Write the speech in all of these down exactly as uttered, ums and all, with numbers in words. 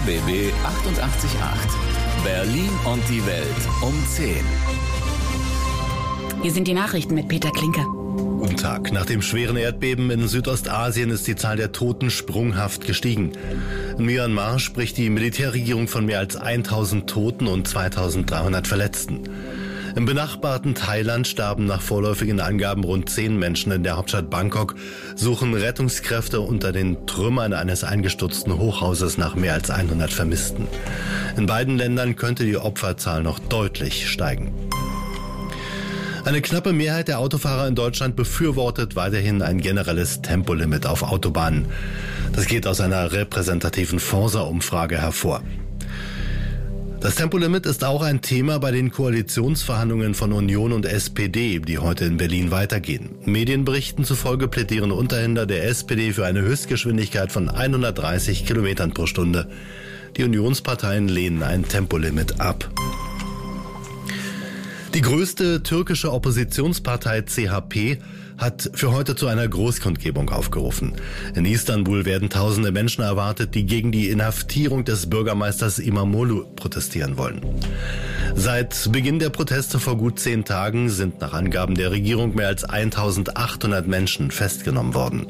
B B achtundachtzig Komma acht. Berlin und die Welt um zehn. Hier sind die Nachrichten mit Peter Klinke. Guten Tag. Nach dem schweren Erdbeben in Südostasien ist die Zahl der Toten sprunghaft gestiegen. In Myanmar spricht die Militärregierung von mehr als tausend Toten und zweitausenddreihundert Verletzten. Im benachbarten Thailand starben nach vorläufigen Angaben rund zehn Menschen. In der Hauptstadt Bangkok suchen Rettungskräfte unter den Trümmern eines eingestürzten Hochhauses nach mehr als hundert Vermissten. In beiden Ländern könnte die Opferzahl noch deutlich steigen. Eine knappe Mehrheit der Autofahrer in Deutschland befürwortet weiterhin ein generelles Tempolimit auf Autobahnen. Das geht aus einer repräsentativen Forsa-Umfrage hervor. Das Tempolimit ist auch ein Thema bei den Koalitionsverhandlungen von Union und S P D, die heute in Berlin weitergehen. Medienberichten zufolge plädieren Unterhändler der S P D für eine Höchstgeschwindigkeit von hundertdreißig Kilometern pro Stunde. Die Unionsparteien lehnen ein Tempolimit ab. Die größte türkische Oppositionspartei C H P hat für heute zu einer Großkundgebung aufgerufen. In Istanbul werden tausende Menschen erwartet, die gegen die Inhaftierung des Bürgermeisters İmamoğlu protestieren wollen. Seit Beginn der Proteste vor gut zehn Tagen sind nach Angaben der Regierung mehr als eintausendachthundert Menschen festgenommen worden.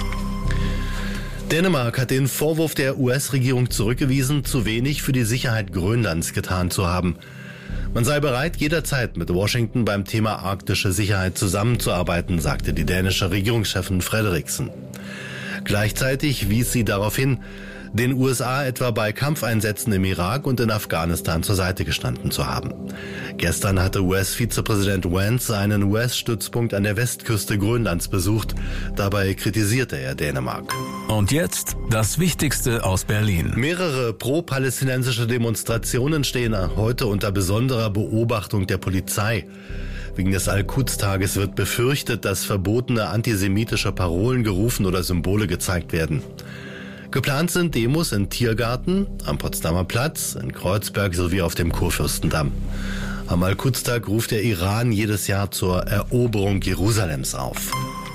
Dänemark hat den Vorwurf der U S-Regierung zurückgewiesen, zu wenig für die Sicherheit Grönlands getan zu haben. Man sei bereit, jederzeit mit Washington beim Thema arktische Sicherheit zusammenzuarbeiten, sagte die dänische Regierungschefin Frederiksen. Gleichzeitig wies sie darauf hin, den U S A etwa bei Kampfeinsätzen im Irak und in Afghanistan zur Seite gestanden zu haben. Gestern hatte U S-Vizepräsident Vance einen U S-Stützpunkt an der Westküste Grönlands besucht. Dabei kritisierte er Dänemark. Und jetzt das Wichtigste aus Berlin. Mehrere pro-palästinensische Demonstrationen stehen heute unter besonderer Beobachtung der Polizei. Wegen des Al-Quds-Tages wird befürchtet, dass verbotene antisemitische Parolen gerufen oder Symbole gezeigt werden. Geplant sind Demos in Tiergarten, am Potsdamer Platz, in Kreuzberg sowie auf dem Kurfürstendamm. Am Al-Quds-Tag ruft der Iran jedes Jahr zur Eroberung Jerusalems auf.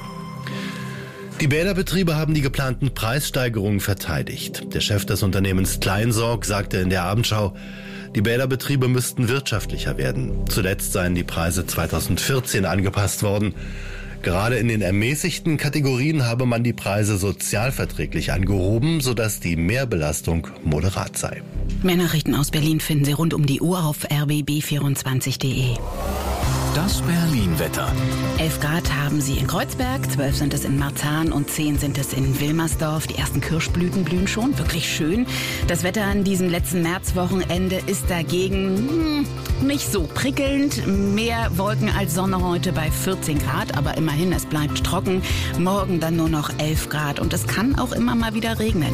Die Bäderbetriebe haben die geplanten Preissteigerungen verteidigt. Der Chef des Unternehmens Kleinsorg sagte in der Abendschau, die Bäderbetriebe müssten wirtschaftlicher werden. Zuletzt seien die Preise zweitausendvierzehn angepasst worden. Gerade in den ermäßigten Kategorien habe man die Preise sozialverträglich angehoben, sodass die Mehrbelastung moderat sei. Mehr Nachrichten aus Berlin finden Sie rund um die Uhr auf r b b vierundzwanzig punkt de. Das Berlin-Wetter. elf Grad haben Sie in Kreuzberg, zwölf sind es in Marzahn und zehn sind es in Wilmersdorf. Die ersten Kirschblüten blühen schon, wirklich schön. Das Wetter an diesem letzten Märzwochenende ist dagegen hm, nicht so prickelnd. Mehr Wolken als Sonne heute bei vierzehn Grad, aber immerhin, es bleibt trocken. Morgen dann nur noch elf Grad und es kann auch immer mal wieder regnen.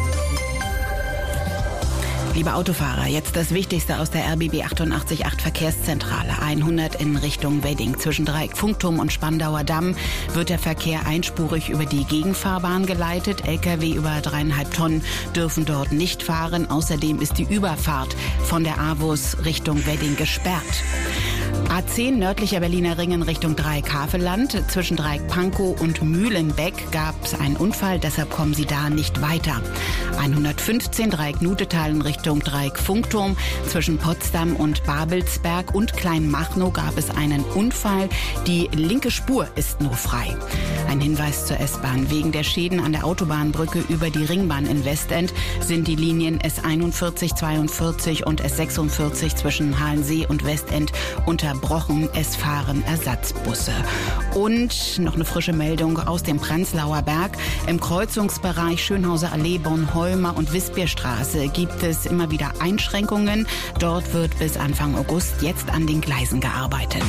Liebe Autofahrer, jetzt das Wichtigste aus der R B B achtundachtzig Komma acht Verkehrszentrale. hundert in Richtung Wedding. Zwischen Dreieck Funkturm und Spandauer Damm wird der Verkehr einspurig über die Gegenfahrbahn geleitet. L K W über dreieinhalb Tonnen dürfen dort nicht fahren. Außerdem ist die Überfahrt von der A W U S Richtung Wedding gesperrt. A zehn nördlicher Berliner Ring in Richtung Dreieck Havelland. Zwischen Dreieck Pankow und Mühlenbeck gab es einen Unfall, deshalb kommen Sie da nicht weiter. hundertfünfzehn Dreieck Nutetal in Richtung Dreieck Funkturm. Zwischen Potsdam und Babelsberg und Kleinmachnow gab es einen Unfall. Die linke Spur ist nur frei. Ein Hinweis zur S-Bahn. Wegen der Schäden an der Autobahnbrücke über die Ringbahn in Westend sind die Linien S einundvierzig, zweiundvierzig und S sechsundvierzig zwischen Halensee und Westend unterbrochen. Es fahren Ersatzbusse. Und noch eine frische Meldung aus dem Prenzlauer Berg. Im Kreuzungsbereich Schönhauser Allee, Bornholmer und Wispierstraße gibt es immer wieder Einschränkungen. Dort wird bis Anfang August jetzt an den Gleisen gearbeitet.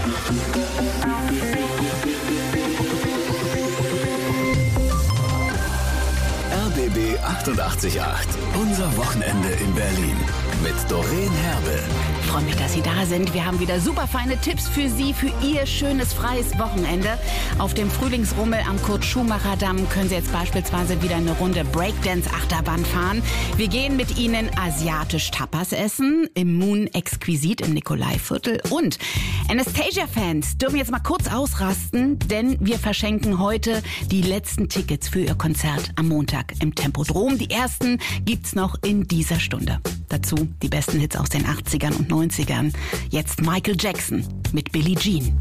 R B B achtundachtzig Komma acht. Unser Wochenende in Berlin. Mit Doreen Herbe. Ich freue mich, dass Sie da sind. Wir haben wieder super feine Tipps für Sie, für Ihr schönes, freies Wochenende. Auf dem Frühlingsrummel am Kurt-Schumacher-Damm können Sie jetzt beispielsweise wieder eine Runde Breakdance-Achterbahn fahren. Wir gehen mit Ihnen asiatisch Tapas essen, im Moon Exquisit im Nikolaiviertel. Und Anastasia-Fans dürfen jetzt mal kurz ausrasten, denn wir verschenken heute die letzten Tickets für Ihr Konzert am Montag im Tempodrom. Konsum. Die ersten gibt's noch in dieser Stunde. Dazu die besten Hits aus den achtzigern und neunzigern. Jetzt Michael Jackson mit Billie Jean.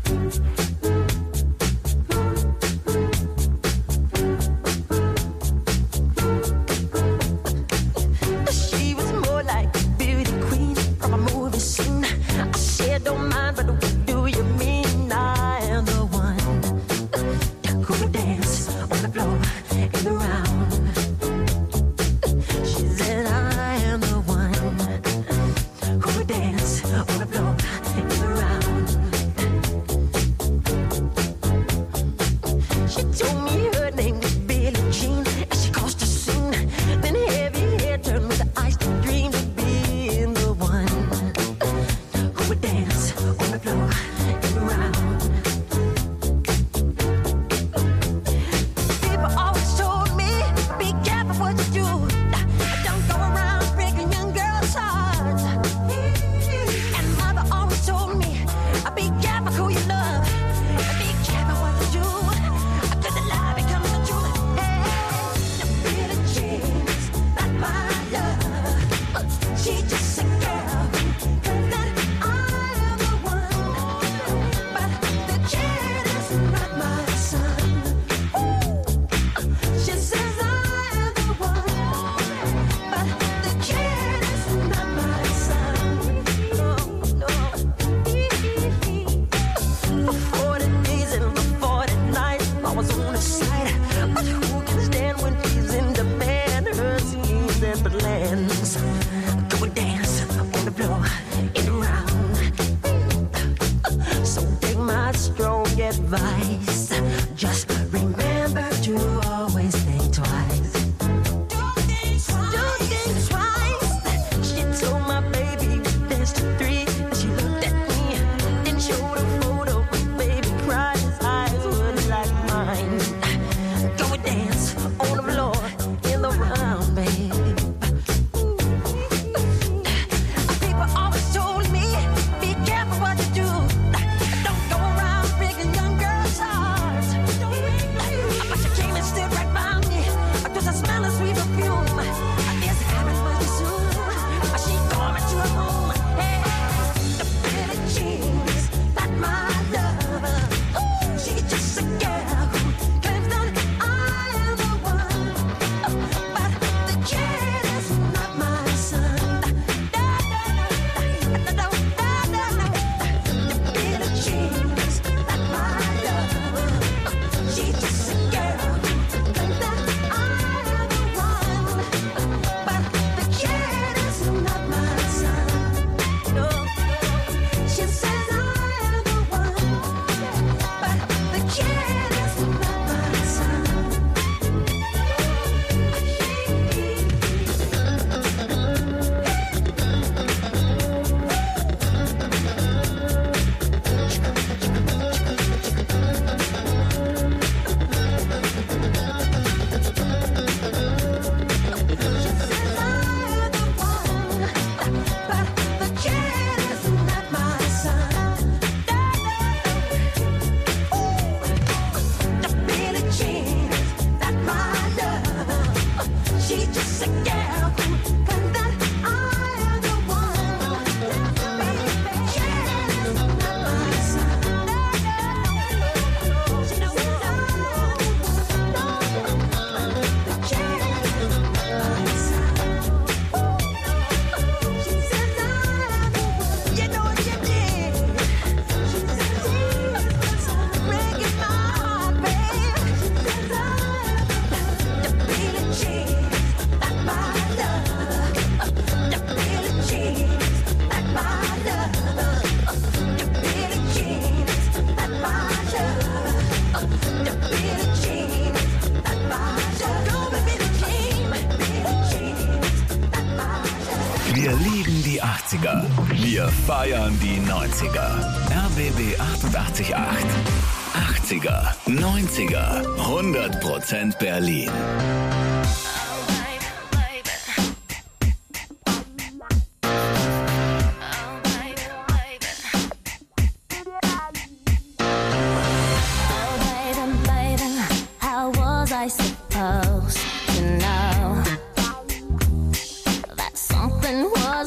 Wir lieben die achtziger. Wir feiern die neunziger. R B B achtundachtzig Komma acht. achtziger, neunziger, hundert Prozent Berlin.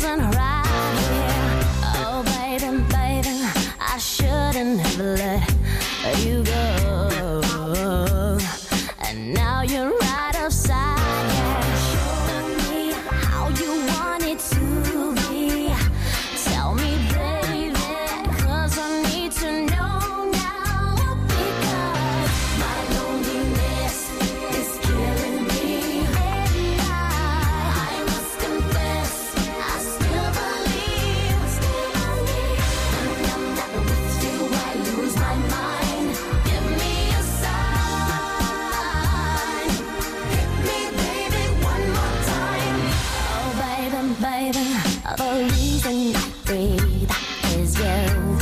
wasn't right here. Oh, baby, baby, I shouldn't have let you go. And now you're right upside down. Show me how you want it to be. Tell me, baby, 'cause I need to know now. Because my loneliness is killing me. And I, I must confess, I still believe, still believe. When I'm not with you, I lose my mind. Give me a sign. Hit me, baby, one more time. Oh, baby, baby, the reason I breathe is you.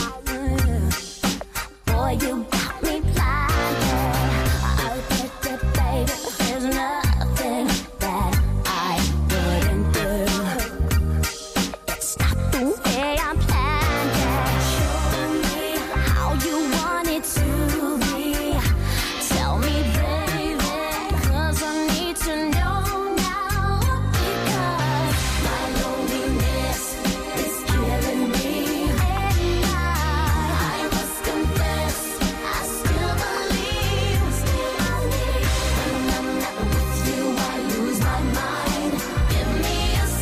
Boy, you got me blinded. Oh, baby, baby, there's nothing that I wouldn't do. It's not the way I planned it. Show me how you want it to be. Tell me, baby, 'cause I need to know now. Because my loneliness is killing me. And I, I must confess, I still believe, still believe. When I'm not with you, I lose my mind. Give me a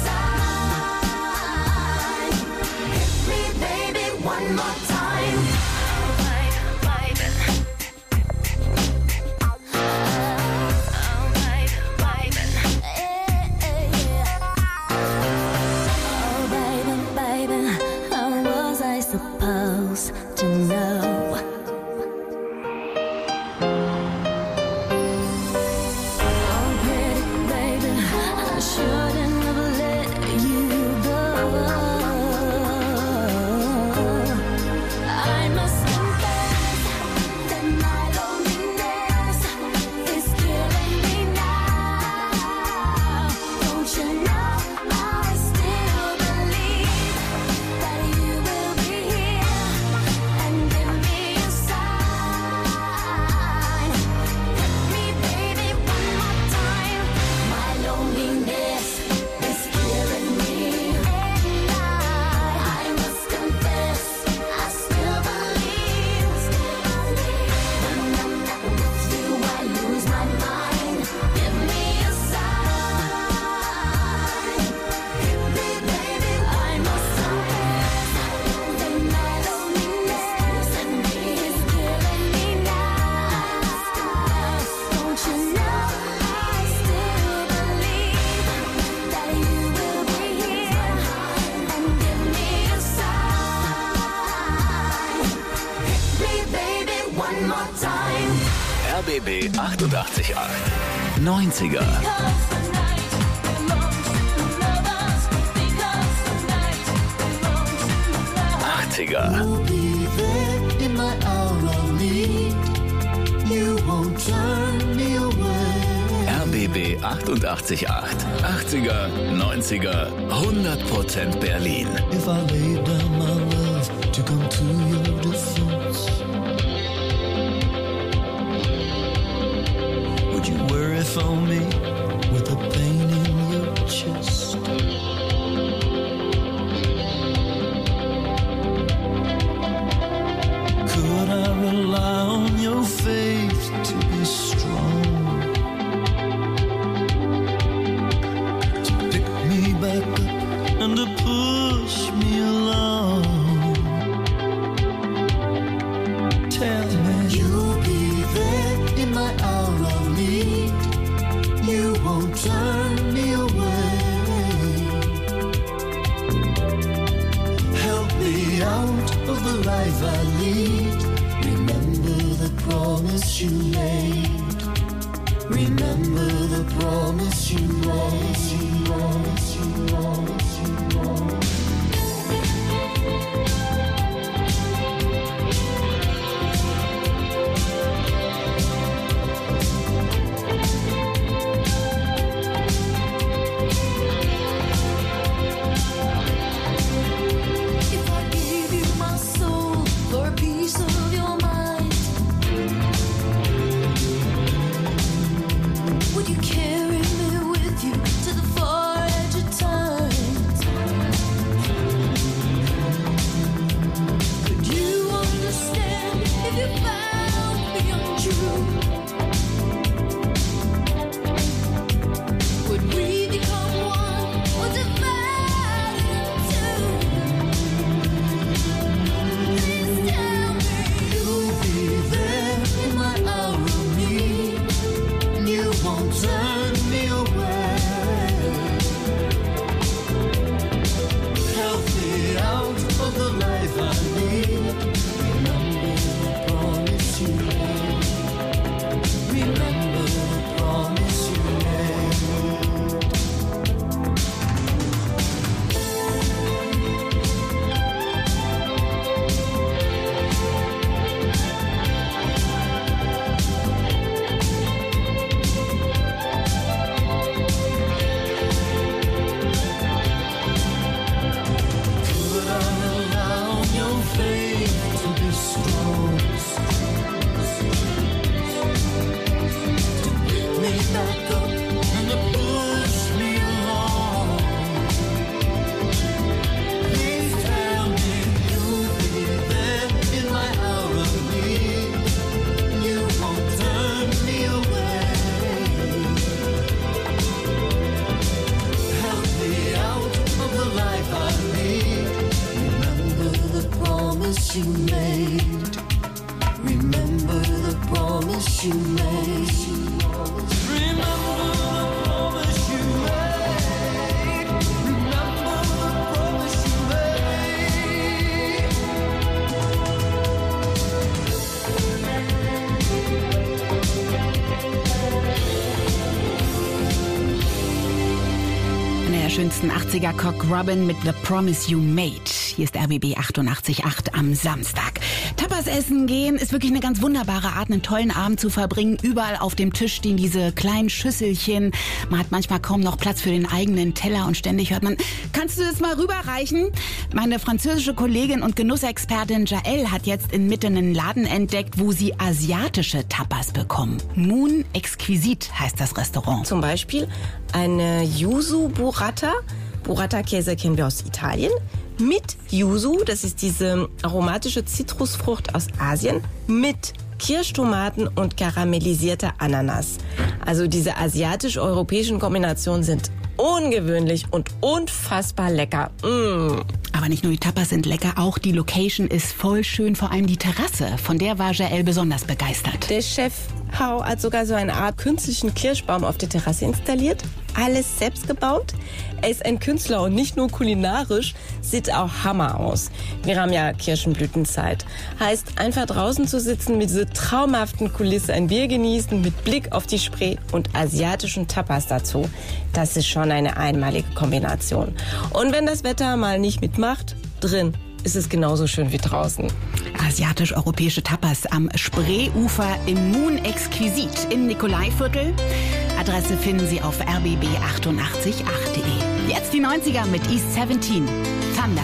sign. Hit me, baby, one more time. Oh, baby, baby. Oh, baby, baby. Oh, baby, baby. How was I supposed to know? Oh, pretty baby, I shouldn't have let you go. I must confess that my loneliness is killing me now. Don't you know I still believe that you will be here and give me a sign. Hit me, baby, one more time. My loneliness is killing me. And I, I must confess, I still believe, still believe. When I'm not with you, I lose my mind. Give me a sign. Hit me, baby, I must confess that my loneliness is killing me now. Don't you know I still believe that you will be here and give me a sign. Hit me, baby, one more time. R B B achtundachtzig Komma acht. neunziger. Because the night belongs to lovers. Because the night belongs to lovers. achtziger. You'll be there in my hour of need. You won't turn me away. R B B achtundachtzig Komma acht. achtziger, neunziger, hundert Prozent Berlin. If I lay down my love to come to your defense, would you worry for me with the pain in your chest? Could I rely on your faith to be strong, to pick me back up and to push me along? Tell me you'll be there in my hour of need. You won't turn me away. Help me out of the life I lead. Remember the promise you made. Remember the promise you made. You promise, you promise, you promise. If I gave you my soul for a piece of your mind, would you carry me with you to the far edge of time? promise you made. Remember the promise you made. Remember the promise you made. Remember the promise you made. Der schönsten achtziger Cock Robin mit The Promise You Made. Hier ist R B B achtundachtzig Komma acht am Samstag. Tapas essen gehen ist wirklich eine ganz wunderbare Art, einen tollen Abend zu verbringen. Überall auf dem Tisch stehen diese kleinen Schüsselchen. Man hat manchmal kaum noch Platz für den eigenen Teller und ständig hört man, kannst du das mal rüberreichen? Meine französische Kollegin und Genussexpertin Jael hat jetzt inmitten einen Laden entdeckt, wo sie asiatische Tapas bekommen. Moon Exquisite heißt das Restaurant. Zum Beispiel eine Yuzu Burrata. Burrata-Käse kennen wir aus Italien. Mit Yuzu, das ist diese aromatische Zitrusfrucht aus Asien, mit Kirschtomaten und karamellisierter Ananas. Also diese asiatisch-europäischen Kombinationen sind ungewöhnlich und unfassbar lecker. Mm. Aber nicht nur die Tapas sind lecker, auch die Location ist voll schön, vor allem die Terrasse. Von der war Jael besonders begeistert. Der Chef Hao hat sogar so eine Art künstlichen Kirschbaum auf der Terrasse installiert. Alles selbst gebaut. Er ist ein Künstler und nicht nur kulinarisch, sieht auch Hammer aus. Wir haben ja Kirschenblütenzeit. Heißt, einfach draußen zu sitzen mit dieser traumhaften Kulisse, ein Bier genießen mit Blick auf die Spree und asiatischen Tapas dazu. Das ist schon eine einmalige Kombination. Und wenn das Wetter mal nicht mitmacht, drin ist es genauso schön wie draußen. Asiatisch-europäische Tapas am Spreeufer im Moon Exquisite im Nikolaiviertel. Adresse finden Sie auf r b b achtundachtzig Komma acht punkt de. Jetzt die neunziger mit East siebzehn. Thunder.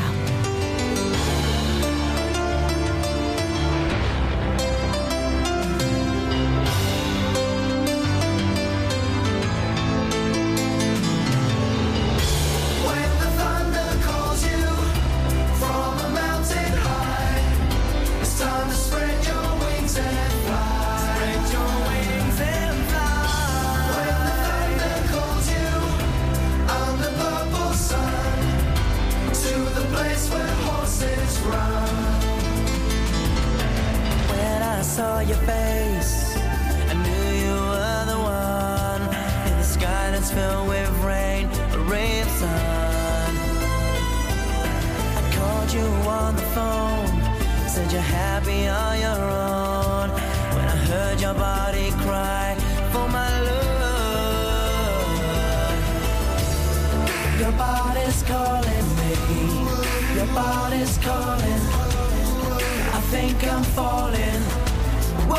Saw your face, I knew you were the one. In the sky that's filled with rain, a ray of sun. I called you on the phone, said you're happy on your own. When I heard your body cry for my love. Your body's calling me, your body's calling. I think I'm falling. Whoa.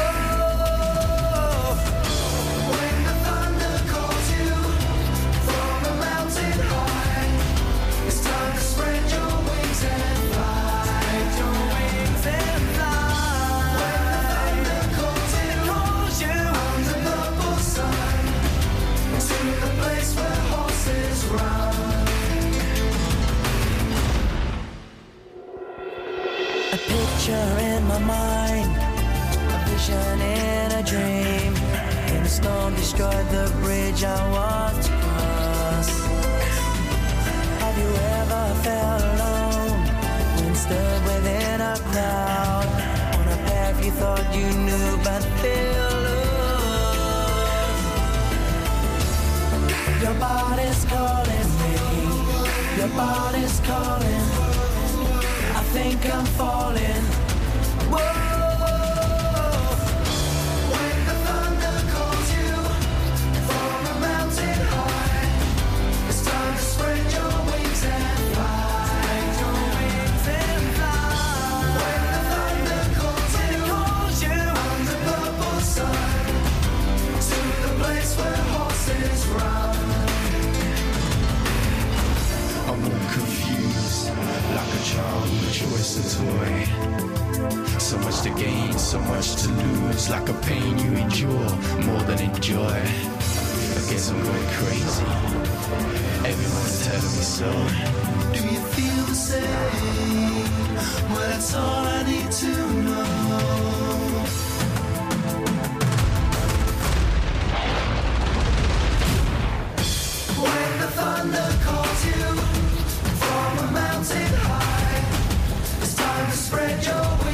When the thunder calls you from a mountain high, it's time to spread your wings and fly. Spread your wings and fly. When the thunder calls you, calls you under the purple sun, to the place where horses run. A picture in my mind, in a dream, and the storm destroyed the bridge I was to cross. Have you ever felt alone when stood within a crowd on a path you thought you knew but feel lost? Your body's calling me, your body's calling. I think I'm falling. Whoa. Choice a toy. So much to gain, so much to lose. Like a pain you endure more than enjoy. I guess I'm going crazy. Everyone's telling me so. Do you feel the same? Well, that's all I need to know. When the thunder calls you from a mountain high, it's time to spread your wings.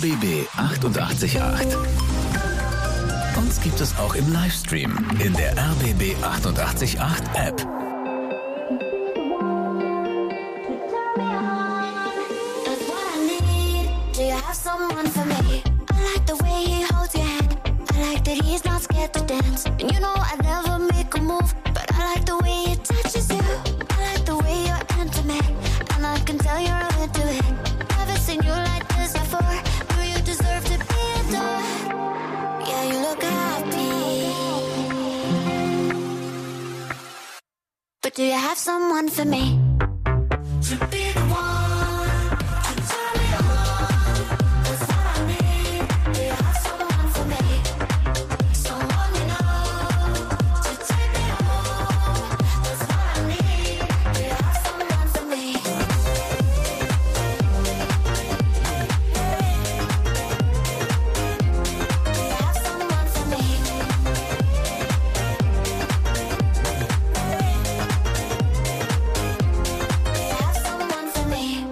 B B achtundachtzig Komma acht. Uns gibt es auch im Livestream in der R B B achtundachtzig Komma acht App. That's what I need. Do you have someone for me? I like the way he holds your hand. I like that he's not scared to dance. And you know I never make a move, but I like the way he touches you. I like the way you're intimate, and I can tell you're into it. Never seen you like this before. Do you deserve to be adored? Yeah, you look happy. But do you have someone for me? To be the one to turn me on. That's what I need. Do you have someone for me? Someone you know to take me home. That's what I need. Do you have someone for me? Do you have someone for me? Have someone for me.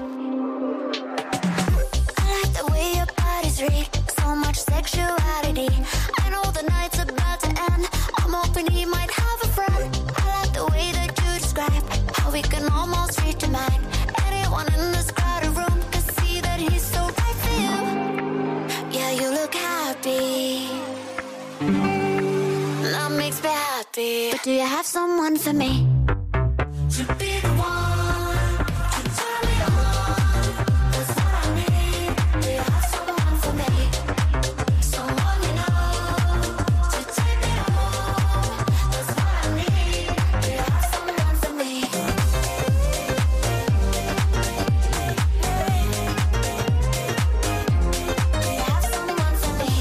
I like the way your bodies read, so much sexuality. I know the night's about to end. I'm hoping he might have a friend. I like the way that you describe how we can almost reach a mind. Anyone in this crowded room can see that he's so right for you. Yeah, you look happy. That makes me happy. But do you have someone for me? To be the one to turn me on. That's what I need. Do you have someone for me? Someone you know to take me home. That's what I need. Do you have someone for me? Do you have someone for me?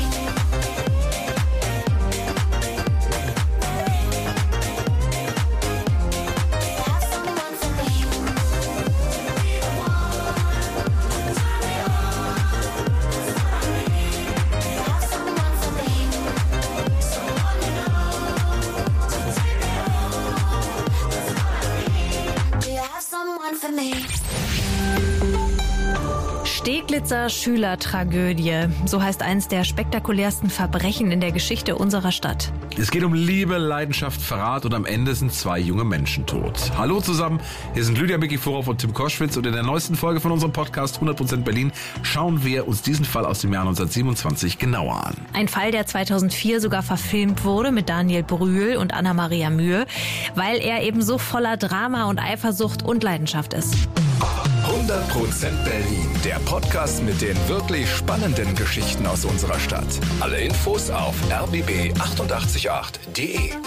Have someone for me. Be the one to turn me on. That's what I need. Have someone for me. Someone you know to take me home. That's what I need. Do you have someone for me? Steglitzer Schülertragödie. So heißt eins der spektakulärsten Verbrechen in der Geschichte unserer Stadt. Es geht um Liebe, Leidenschaft, Verrat und am Ende sind zwei junge Menschen tot. Hallo zusammen, hier sind Lydia Mikiforov und Tim Koschwitz und in der neuesten Folge von unserem Podcast hundert Prozent Berlin schauen wir uns diesen Fall aus dem Jahr neunzehnhundertsiebenundzwanzig genauer an. Ein Fall, der zweitausendvier sogar verfilmt wurde mit Daniel Brühl und Anna-Maria Mühe, weil er eben so voller Drama und Eifersucht und Leidenschaft ist. hundert Prozent Berlin, der Podcast mit den wirklich spannenden Geschichten aus unserer Stadt. Alle Infos auf r b b achtundachtzig Komma acht punkt d e.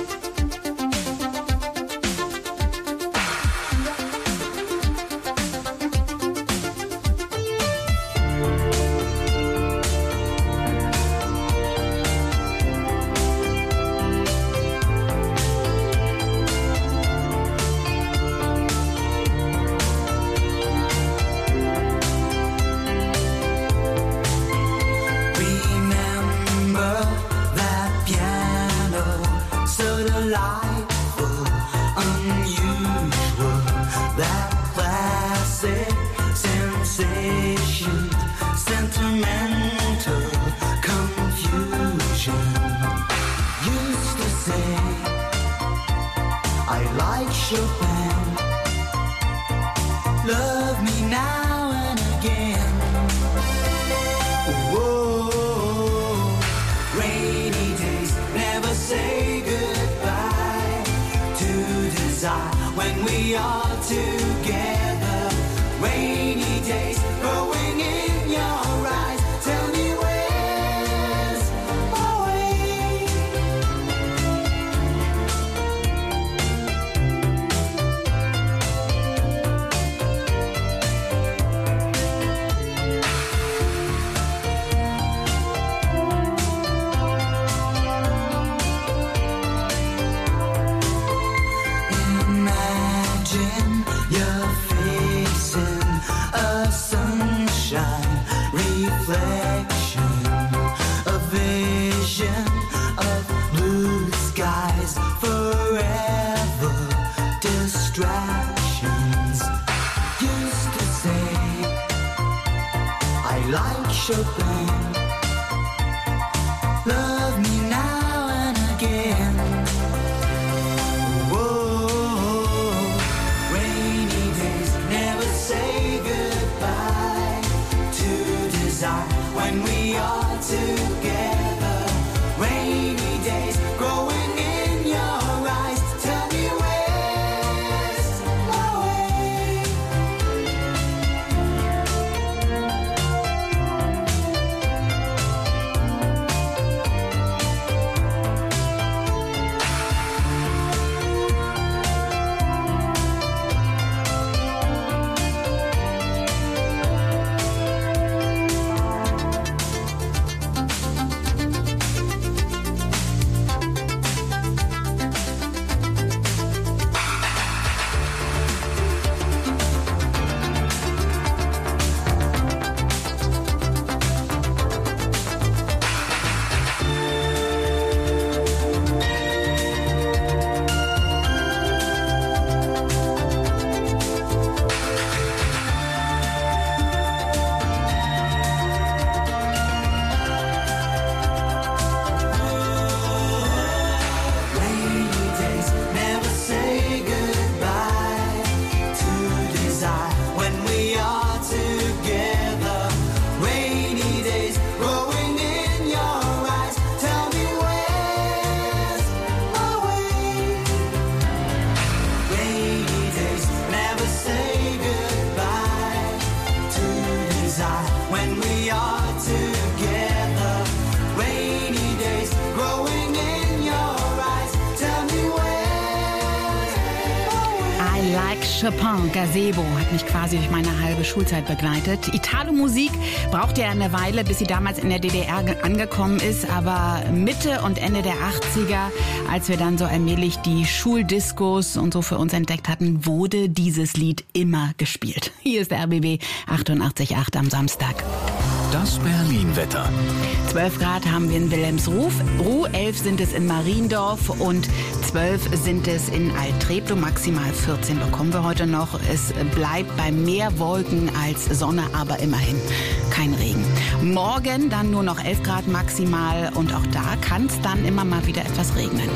Remember that piano, so delightful, unusual, that classic sensation, sentimental confusion. Used to say I like Chopin, love me now and again. Whoa, rainy days never say goodbye to desire when we are together. Rainy days growing in your eyes. Tell me where's my way? Imagine like Chopin. Love me now and again. Whoa, rainy days never say goodbye to desire when we are together. Rainy days growing in your eyes. Tell me where's my way. Rainy days never say goodbye to desire when we are together. Rainy days growing in your eyes. Tell me where's my way. Rainy days never say goodbye to desire when we are together. Rainy days growing in your eyes. Tell me where's my way. I like Chopin, Gazebo, hat mich quasi durch meine halbe Schulzeit begleitet. Italo-Musik brauchte ja eine Weile, bis sie damals in der D D R ge- angekommen ist, aber Mitte und Ende der achtziger, als wir dann so allmählich die Schuldiskos und so für uns entdeckt hatten, wurde dieses Lied immer gespielt. Hier ist der R B B achtundachtzig Komma acht am Samstag. Das Berlin-Wetter. zwölf Grad haben wir in Wilhelmsruh, elf sind es in Mariendorf und zwölf sind es in Alt-Treptow. Maximal vierzehn bekommen wir heute noch. Es bleibt bei mehr Wolken als Sonne, aber immerhin kein Regen. Morgen dann nur noch elf Grad maximal und auch da kann es dann immer mal wieder etwas regnen.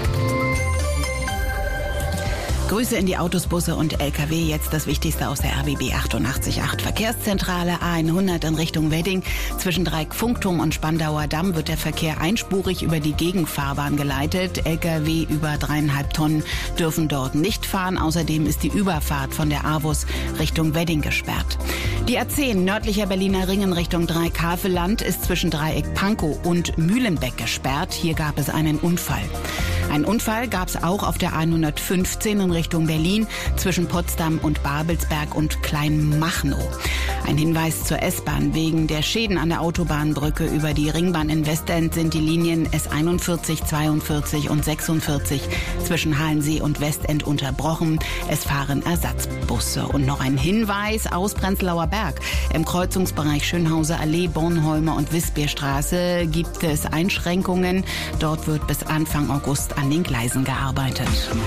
Grüße in die Autos, Busse und L K W. Jetzt das Wichtigste aus der R B B achtundachtzig Komma acht Verkehrszentrale A hundert in Richtung Wedding. Zwischen Dreieck Funkturm und Spandauer Damm wird der Verkehr einspurig über die Gegenfahrbahn geleitet. L K W über dreieinhalb Tonnen dürfen dort nicht fahren. Außerdem ist die Überfahrt von der A W U S Richtung Wedding gesperrt. Die A zehn nördlicher Berliner Ring in Richtung Dreieck-Havelland ist zwischen Dreieck Pankow und Mühlenbeck gesperrt. Hier gab es einen Unfall. Einen Unfall gab es auch auf der hundertfünfzehn in Richtung Berlin zwischen Potsdam und Babelsberg und Kleinmachnow. Ein Hinweis zur S-Bahn. Wegen der Schäden an der Autobahnbrücke über die Ringbahn in Westend sind die Linien S einundvierzig, zweiundvierzig und sechsundvierzig zwischen Halensee und Westend unterbrochen. Es fahren Ersatzbusse. Und noch ein Hinweis aus Prenzlauer Berg. Im Kreuzungsbereich Schönhauser Allee, Bornholmer und Wisbierstraße gibt es Einschränkungen. Dort wird bis Anfang August an den Gleisen gearbeitet.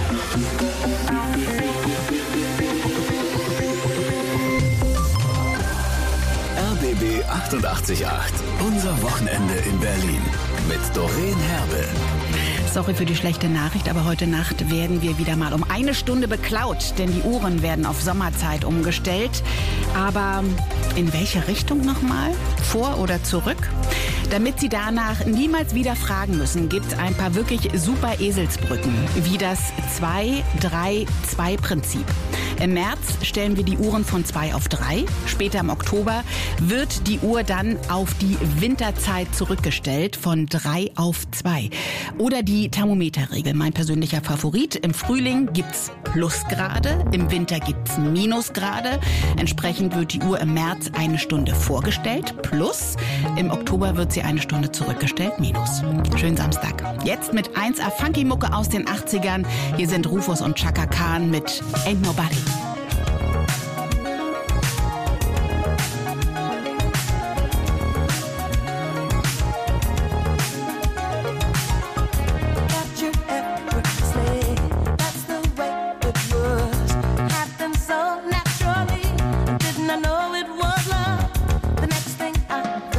R B B achtundachtzig Komma acht. Unser Wochenende in Berlin. Mit Doreen Herbe. Sorry für die schlechte Nachricht, aber heute Nacht werden wir wieder mal um eine Stunde beklaut, denn die Uhren werden auf Sommerzeit umgestellt. Aber in welche Richtung nochmal? Vor oder zurück? Damit Sie danach niemals wieder fragen müssen, gibt es ein paar wirklich super Eselsbrücken, wie das zwei drei zwei Prinzip. Im März stellen wir die Uhren von zwei auf drei. Später im Oktober wird die Uhr dann auf die Winterzeit zurückgestellt von drei auf zwei. Oder die Thermometerregel, mein persönlicher Favorit. Im Frühling gibt's Plusgrade, im Winter gibt's Minusgrade. Entsprechend wird die Uhr im März eine Stunde vorgestellt, plus. Im Oktober wird sie eine Stunde zurückgestellt, minus. Schönen Samstag. Jetzt mit eins A Funky-Mucke aus den achtzigern. Hier sind Rufus und Chaka Khan mit Ain't Nobody. I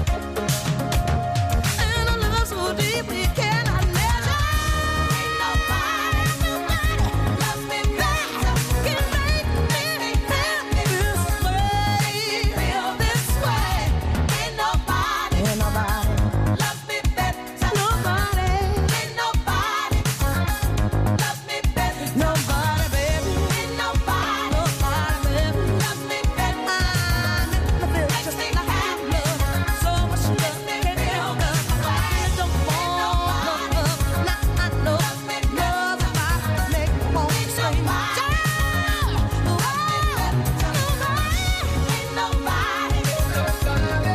And a love so deep we cannot measure. Ain't nobody, nobody loves me better. Can make me happy this way, feel this way. Ain't nobody, ain't nobody loves me better. Nobody, ain't nobody loves me better. Nobody, baby, ain't nobody, nobody, baby, loves me better. Makes me happy, so much love can feel good. I don't want love, now I know love might make me want to say, ain't nobody, ain't nobody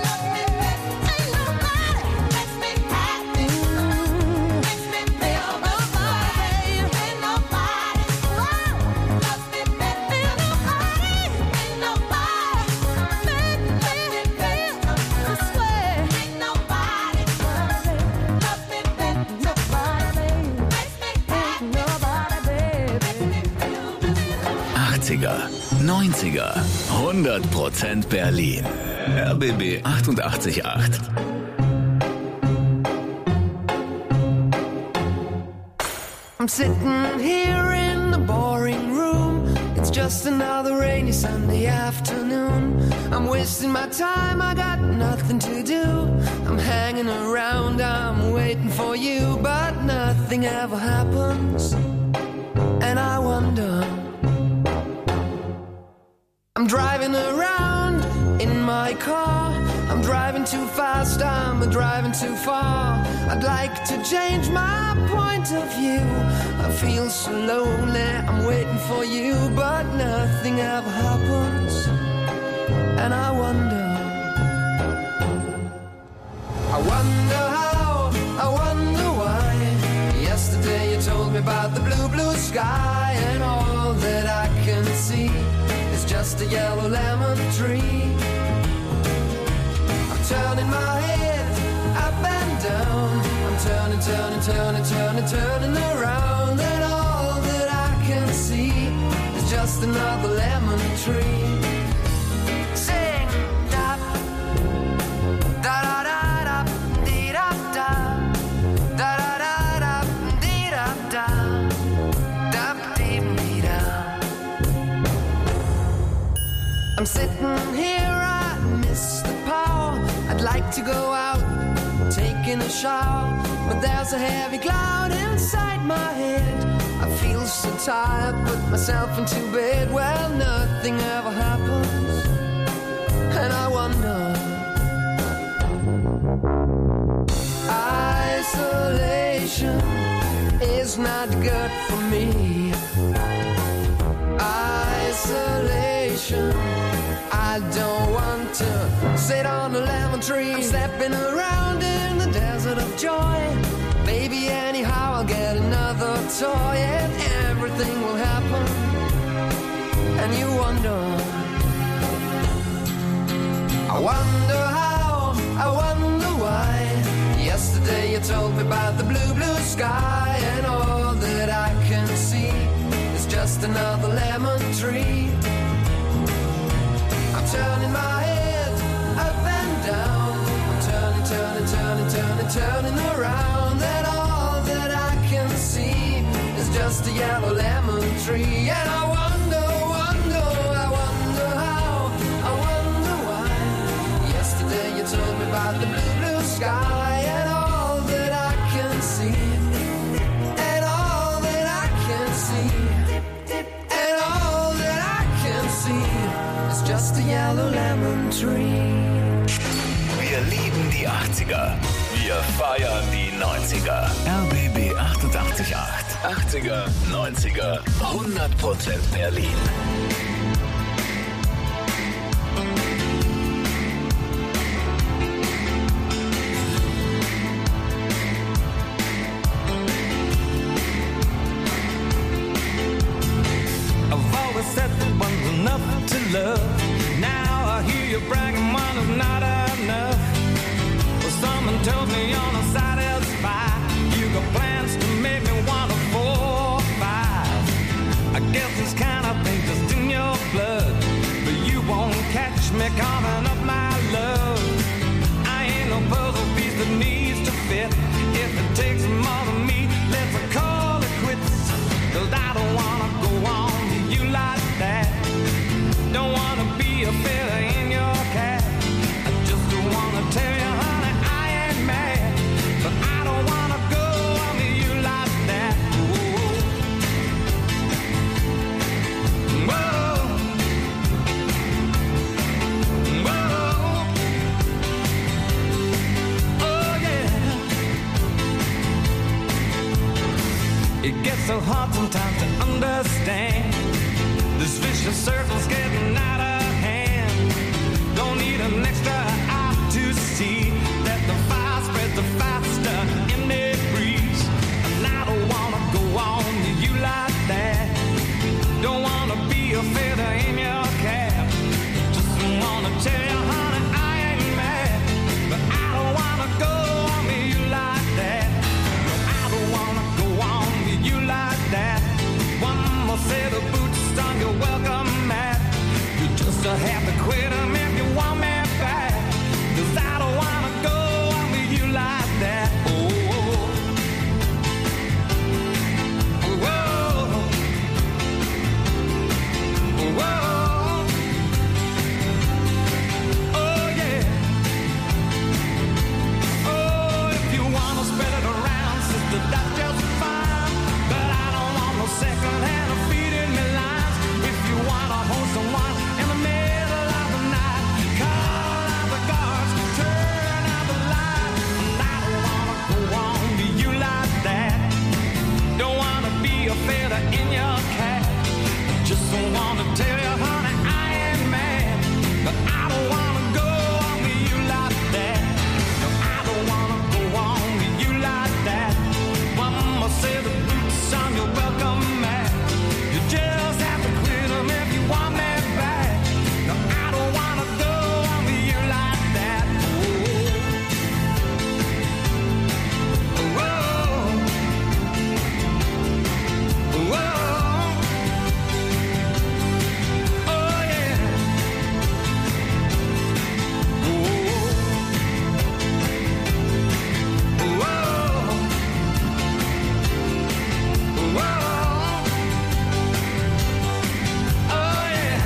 makes me happy, makes me feel this way. Ain't nobody loves me better. Ain't nobody, ain't nobody make me feel this way. Ain't nobody loves me better. Nobody makes me happy. Nobody, baby. achtziger, neunziger, hundert Prozent Berlin. R B B achtundachtzig Komma acht. I'm sitting here in the boring room. It's just another rainy Sunday afternoon. I'm wasting my time, I got nothing to do. I'm hanging around, I'm waiting for you, but nothing ever happens. And I wonder, I'm driving around in my car. I'm driving too fast, I'm driving too far. I'd like to change my point of view. I feel so lonely, I'm waiting for you, but nothing ever happens. And I wonder, I wonder how, I wonder why. Yesterday you told me about the blue, blue sky, and all that I can see is just a yellow lemon tree. I'm turning my head up and down. I'm turning, turning, turning, turning, turning around, and all that I can see is just another lemon tree. Sing da da da da da dee da da da da da da dee da da da dee dee da. I'm sitting here, I miss the power. I'd like to go out, taking a shower, but there's a heavy cloud inside my head. I feel so tired, put myself into bed. Well, nothing ever happens, and I wonder. Isolation is not good for me. Isolation, I don't want to sit on a lemon tree. I'm stepping around in the desert of joy. Maybe anyhow I'll get another toy, and everything will happen. And you wonder, I wonder how, I wonder why. Yesterday you told me about the blue, blue sky, and all that I can see is just another lemon tree. I'm turning my head up and down. I'm turning, turning, turning, turning, turning around, and all that I can see is just a yellow lemon tree. And I wonder, wonder, I wonder how, I wonder why. Yesterday you told me about the blue, blue sky, and all that I can see, and all that I can see, and all that I can see is just a yellow lemon tree. Wir lieben die achtziger. Wir feiern die neunziger. R B B achtundachtzig Komma acht. achtziger, neunziger, hundert Prozent Berlin. I've always said that one's enough to love. Now I hear you bragging one is not enough. Well, someone tells me you're not satisfied. You got plans to make me want a four or five. I guess this kind of thing just in your blood, but you won't catch me calling up my love. I ain't so hard sometimes to understand. This vicious circle's getting out of hand. Don't need an extra eye to see that the fire spreads the faster in the breeze. And I don't wanna go on to you like that. Don't wanna be a feather in your cap. Just wanna tell you, honey, I ain't mad. But I don't wanna go on to you like that. No, I don't wanna go on to you like that. One more set of boots on your welcome mat. You just have to quit 'em if you want me back. 'Cause I don't wanna go on to you like that. Oh, whoa, whoa, oh yeah. Oh, if you wanna spread it around, sister, that's just fine. But I don't want no second hand feeding me lines. If you wanna hold someone in the middle of the night, call out the guards, turn out the light. And I don't wanna go on to you like that. Don't wanna be a feather in your cap. Just don't wanna tell you, honey, I ain't mad. But I don't wanna go on to you like that. No, I don't wanna go on to you like that. One more set of boots on your welcome mat. You just have to quit 'em if you want me back. No, I don't wanna go on to you like that. Oh, whoa, whoa, oh yeah, whoa, whoa, whoa, oh yeah.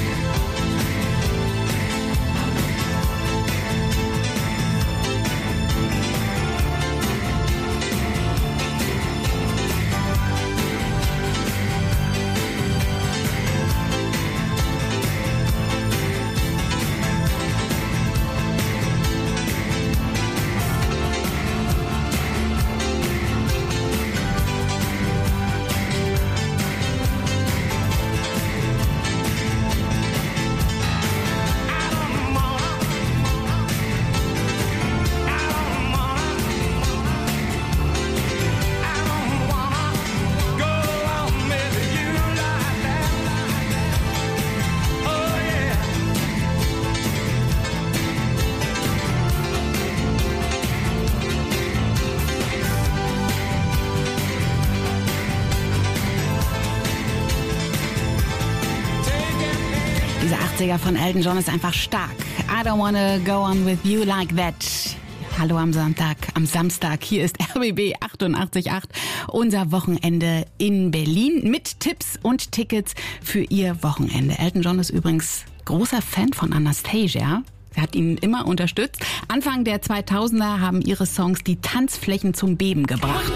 Dieser achtziger von Elton John ist einfach stark. I don't wanna go on with you like that. Hallo am Sonntag, am Samstag. Hier ist R B B achtundachtzig Komma acht, unser Wochenende in Berlin mit Tipps und Tickets für Ihr Wochenende. Elton John ist übrigens großer Fan von Anastasia. Sie hat ihn immer unterstützt. Anfang der zweitausender haben ihre Songs die Tanzflächen zum Beben gebracht.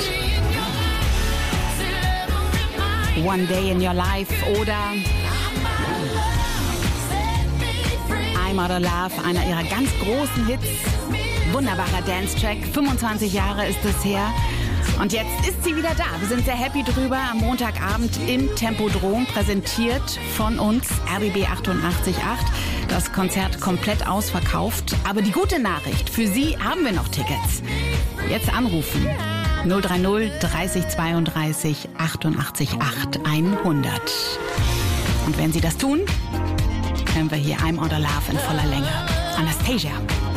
One Day in Your Life oder I'm Out of Love, einer ihrer ganz großen Hits. Wunderbarer Dance-Track, fünfundzwanzig Jahre ist es her. Und jetzt ist sie wieder da. Wir sind sehr happy drüber. Am Montagabend im Tempodrom, präsentiert von uns R B B achtundachtzig Komma acht. Das Konzert komplett ausverkauft. Aber die gute Nachricht, für Sie haben wir noch Tickets. Jetzt anrufen. null drei null dreißig zweiunddreißig achtundachtzig acht hundert. Und wenn Sie das tun, hören wir hier I'm Out of Love in voller Länge. Anastasia.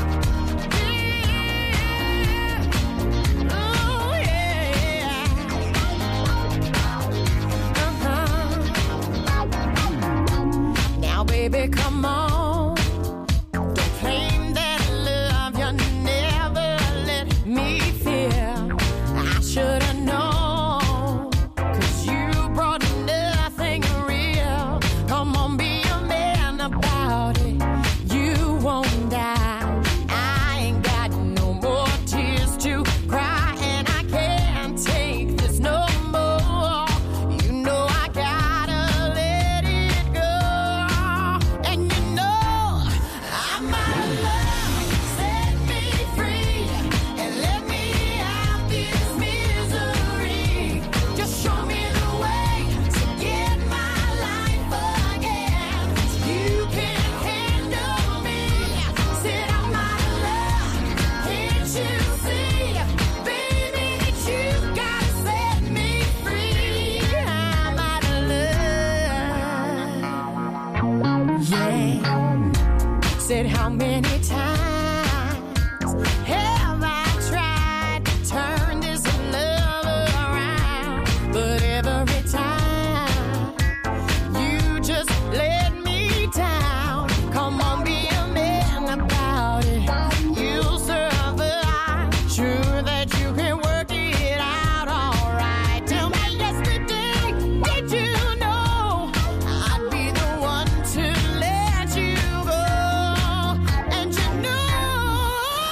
Baby, come on. Don't claim that love you never let me feel. I should've known, 'cause you brought nothing real. Come on, be a man about it. You won't die. it. How many times have I tried to turn this love around? But every time you just let me down. Come on, be a man about it. You'll survive. Sure that you can work it out all right. Tell me yesterday, did you know I'd be the one to let you go? And you know,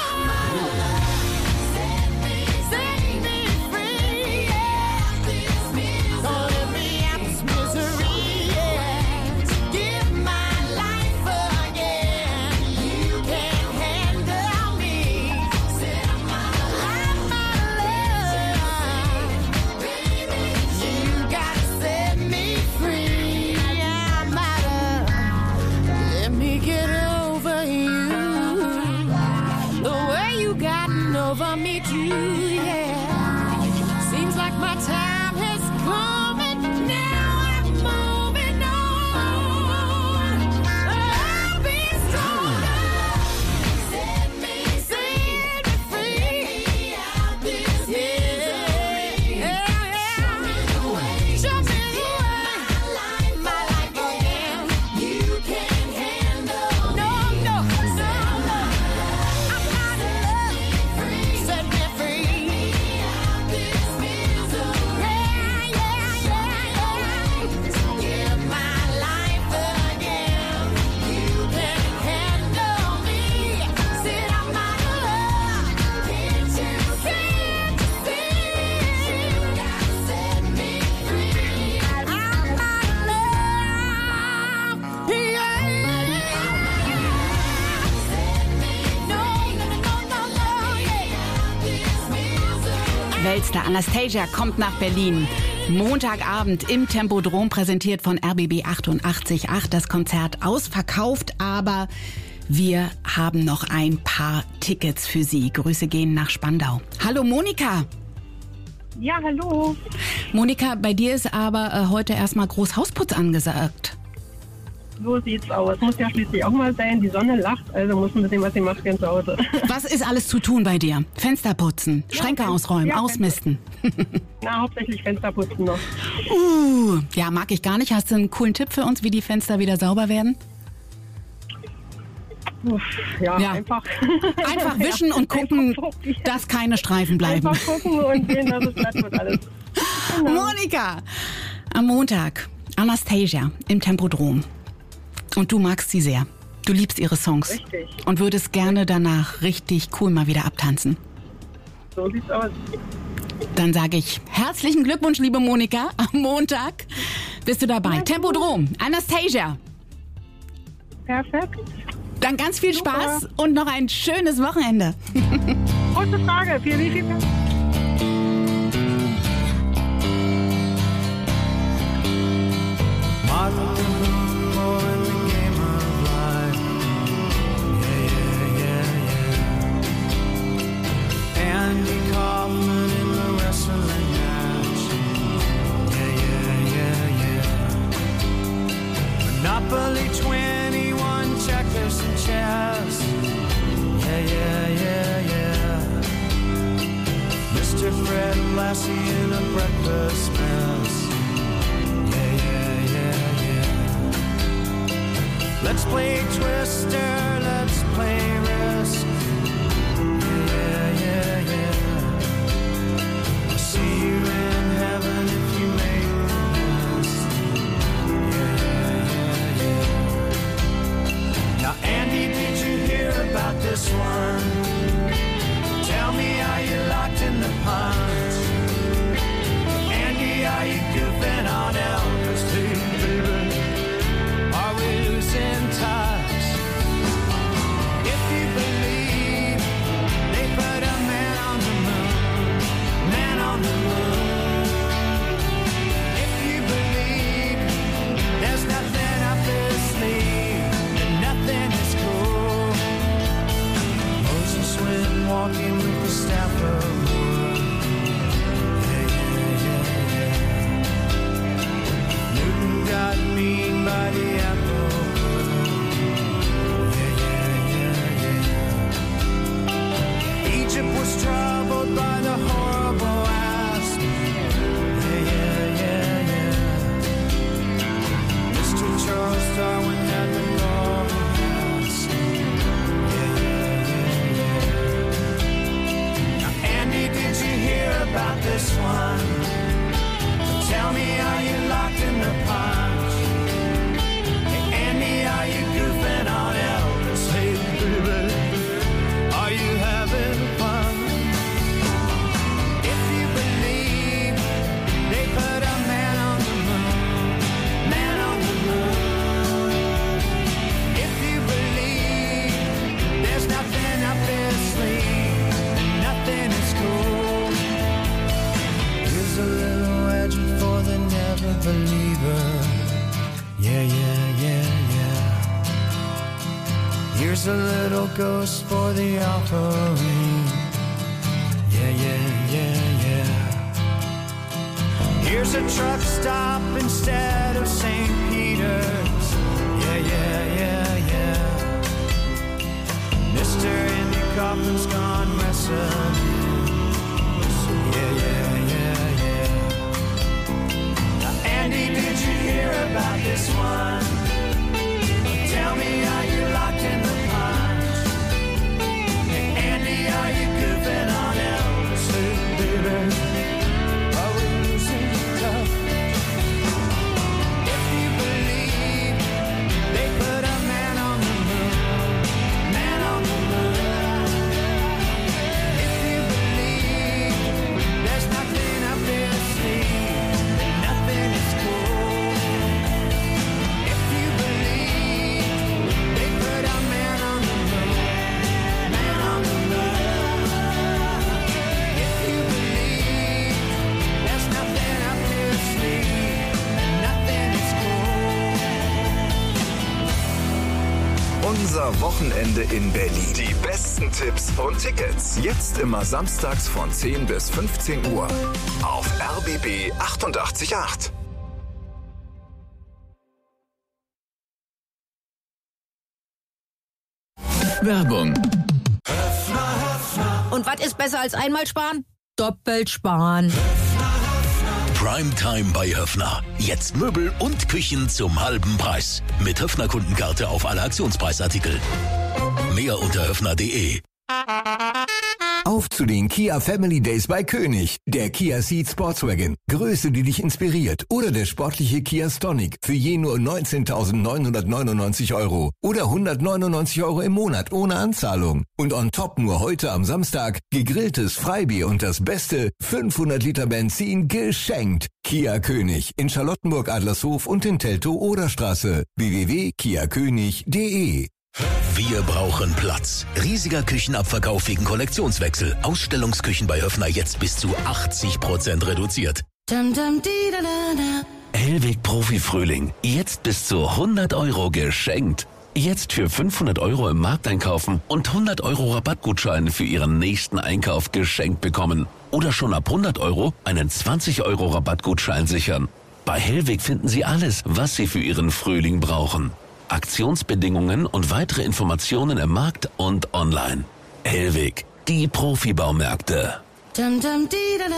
set me, set me free, yeah. Don't let me out this misery, yeah. Give my life again. You can't handle me. I'm out of love. You gotta set me free. I'm out of. Let me get over you. The way you gotten over me too, yeah. Seems like my time has come and now I'm moving on. I'll be stronger. Set me, set me free. Out this misery. Yeah, yeah. Show me the way. Show me the way. My life again. You can't handle. No, no, no. I'm out of love. Set me free. Out this misery. Yeah, yeah, yeah, yeah. Give my life again. You can't handle me. Said I'm out of love. Can't you see? You gotta set me free. I'm out of love. Yeah. Set me, no, no, no, no, no, yeah. This misery. Weltstar Anastasia kommt nach Berlin. Montagabend im Tempodrom, präsentiert von R B B achtundachtzig Komma acht. Das Konzert ausverkauft, aber wir haben noch ein paar Tickets für Sie. Grüße gehen nach Spandau. Hallo Monika. Ja, hallo. Monika, bei dir ist aber äh, heute erstmal Großhausputz angesagt. So sieht's aus. Muss ja schließlich auch mal sein. Die Sonne lacht, also muss ein bisschen was gemacht werden zu Hause. Was ist alles zu tun bei dir? Fenster putzen, Schränke Ja, ausräumen, ja, ausmisten. Na, hauptsächlich Fensterputzen noch. Uh, ja, mag ich gar nicht. Hast du einen coolen Tipp für uns, wie die Fenster wieder sauber werden? Uff, ja, Ja. einfach. Einfach wischen und gucken, Einfach gucken, ja. dass keine Streifen bleiben. Einfach gucken und sehen, dass es glatt wird alles. Monika, am Montag Anastasia im Tempodrom. Und du magst sie sehr. Du liebst ihre Songs. Richtig. Und würdest gerne danach richtig cool mal wieder abtanzen. So sieht's aus. Dann sage ich herzlichen Glückwunsch, liebe Monika. Am Montag bist du dabei. Tempodrom, Anastasia. Perfekt. Dann ganz viel Spaß und noch ein schönes Wochenende. Kurze Frage, für wie viel? Andy Kaufman in the wrestling match. Yeah, yeah, yeah, yeah. Monopoly twenty-one, checkers and chess. Yeah, yeah, yeah, yeah. Mister Fred Lassie in a breakfast mess. Yeah, yeah, yeah, yeah. Let's play Twister, let's play Risk. Yeah, yeah, yeah. I'll see you in heaven if you make the list. Yeah, yeah, yeah. Now, Andy, did you hear about this one? Tell me, are you locked in the pond? Andy, are you goofing on Elvis? Hey, baby, are we losing touch? If you ship was troubled by the horrible asp. Yeah, yeah, yeah, yeah. Mister Charles Darwin had been long past. Yeah, yeah, yeah, yeah. Now, Andy, did you hear about this one? Tell me, are you locked in the punch? Hey, Andy, are you goofing on Elvis? Hey, baby, are you having fun? If you believe they put a man on the moon, man on the moon. If you believe there's nothing up their sleeve, and nothing is cool. Here's a little legend for the never believer. Yeah, yeah, yeah, yeah. Here's a little ghost for the offering. Yeah, yeah, yeah, yeah. Here's a truck stop instead of Saint Peter's. Yeah, yeah, yeah, yeah. Mister Andy Kaufman's gone messing. Yeah, yeah, yeah, yeah. Now, Andy, did you hear about this one? Tell me, are you locked in the punch? Hey, Andy, are you goofing on Elvis? Hey, baby, are we losing tough? If you believe they put a man on the moon, man on the moon. If you believe there's nothing up their sleeve, and nothing is cool. If you believe they put a man on the moon, man on the moon. If you believe there's nothing up their sleeve, and nothing is cool. Unser Wochenende in Berlin. Die besten Tipps und Tickets. Jetzt immer samstags von zehn bis fünfzehn Uhr. Auf R B B achtundachtzig Komma acht. Werbung. Und was ist besser als einmal sparen? Doppelt sparen. Primetime bei Höffner. Jetzt Möbel und Küchen zum halben Preis. Mit Höffner-Kundenkarte auf alle Aktionspreisartikel. Mehr unter höffner punkt de. Auf zu den Kia Family Days bei König. Der Kia Ceed Sportswagen. Größe, die dich inspiriert. Oder der sportliche Kia Stonic für je nur neunzehntausendneunhundertneunundneunzig Euro. Oder hundertneunundneunzig Euro im Monat ohne Anzahlung. Und on top nur heute am Samstag gegrilltes Freibier und das Beste fünfhundert Liter Benzin geschenkt. Kia König in Charlottenburg Adlershof und in Teltow-Oderstraße. w w w punkt kia könig punkt de. Wir brauchen Platz. Riesiger Küchenabverkauf wegen Kollektionswechsel. Ausstellungsküchen bei Höffner jetzt bis zu achtzig Prozent reduziert. Dum, dum, di, da, da, da. Hellweg Profi Frühling. Jetzt bis zu hundert Euro geschenkt. Jetzt für fünfhundert Euro im Markt einkaufen und hundert Euro Rabattgutschein für Ihren nächsten Einkauf geschenkt bekommen. Oder schon ab hundert Euro einen zwanzig Euro Rabattgutschein sichern. Bei Hellweg finden Sie alles, was Sie für Ihren Frühling brauchen. Aktionsbedingungen und weitere Informationen im Markt und online. Hellweg, die Profibaumärkte. Dum, dum, di, da,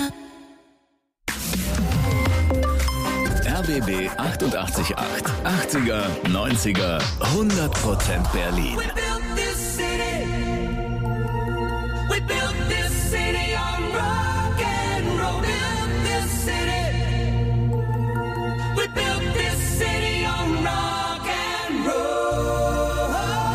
da, da. R B B achtundachtzig Komma acht. achtziger, neunziger, hundert Prozent Berlin. We built this city. We built this city on rock and roll. Built this city. We built this city on rock and roll.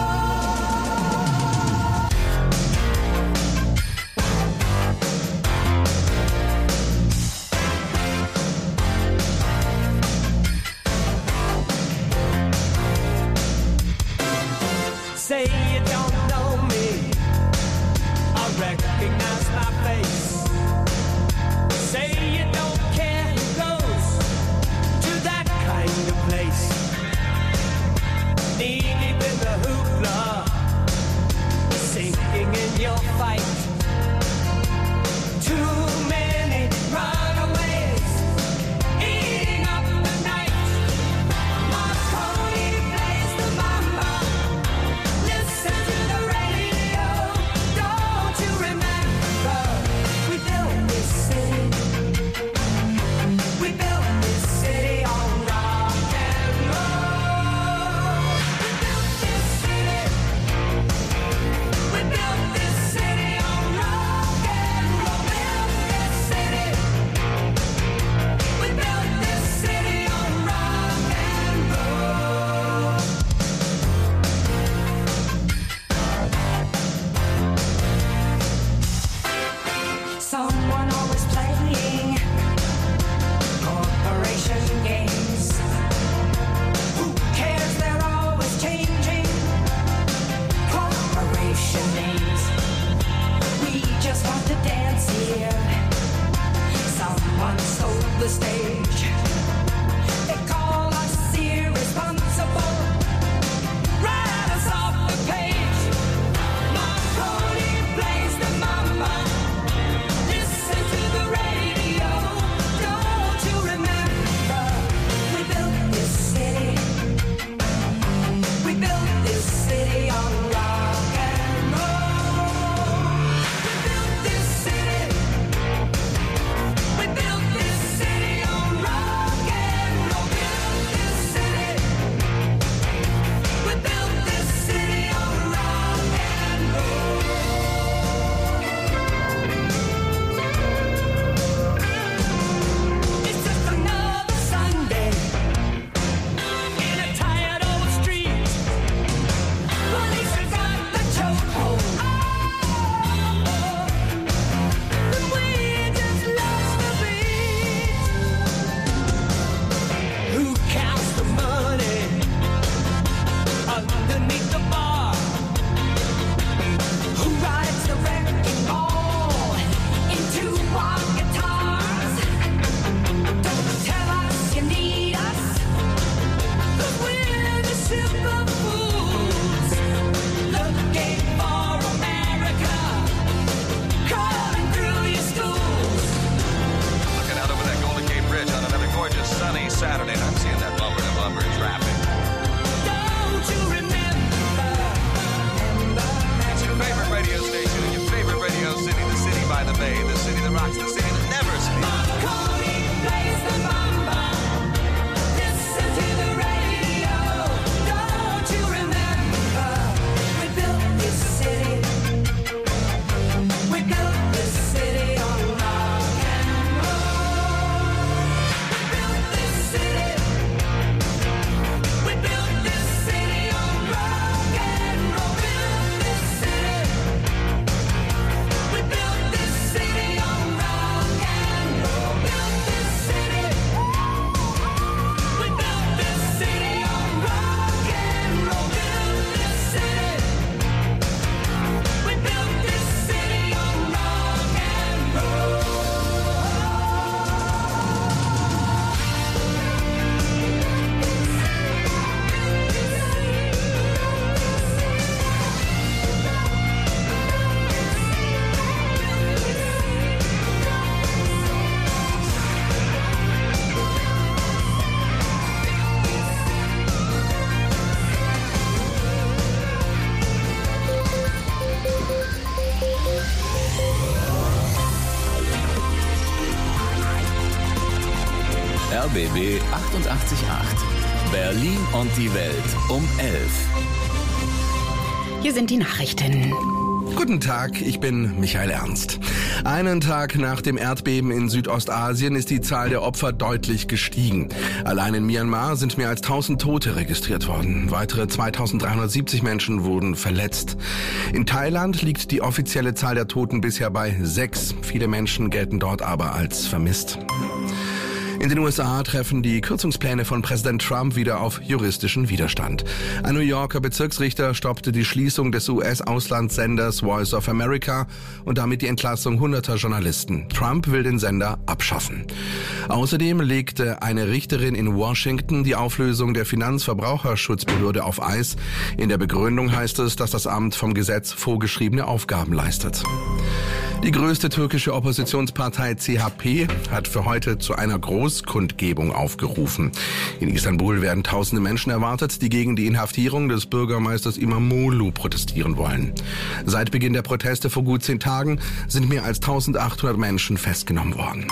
Say you don't know me, I recognize my face. Say you don't care who goes to that kind of place. Knee deep in the hoopla, sinking in your fight. Too many runaways, eating up the night. Marconi plays the mambo. Listen to the radio. Don't you remember? R B B achtundachtzig Komma acht. Berlin und die Welt um elf. Hier sind die Nachrichten. Guten Tag, ich bin Michael Ernst. Einen Tag nach dem Erdbeben in Südostasien ist die Zahl der Opfer deutlich gestiegen. Allein in Myanmar sind mehr als tausend Tote registriert worden. Weitere zweitausenddreihundertsiebzig Menschen wurden verletzt. In Thailand liegt die offizielle Zahl der Toten bisher bei sechs. Viele Menschen gelten dort aber als vermisst. In den U S A treffen die Kürzungspläne von Präsident Trump wieder auf juristischen Widerstand. Ein New Yorker Bezirksrichter stoppte die Schließung des U S-Auslandssenders Voice of America und damit die Entlassung hunderter Journalisten. Trump will den Sender abschaffen. Außerdem legte eine Richterin in Washington die Auflösung der Finanzverbraucherschutzbehörde auf Eis. In der Begründung heißt es, dass das Amt vom Gesetz vorgeschriebene Aufgaben leistet. Die größte türkische Oppositionspartei C H P hat für heute zu einer Großkundgebung aufgerufen. In Istanbul werden tausende Menschen erwartet, die gegen die Inhaftierung des Bürgermeisters İmamoğlu protestieren wollen. Seit Beginn der Proteste vor gut zehn Tagen sind mehr als eintausendachthundert Menschen festgenommen worden.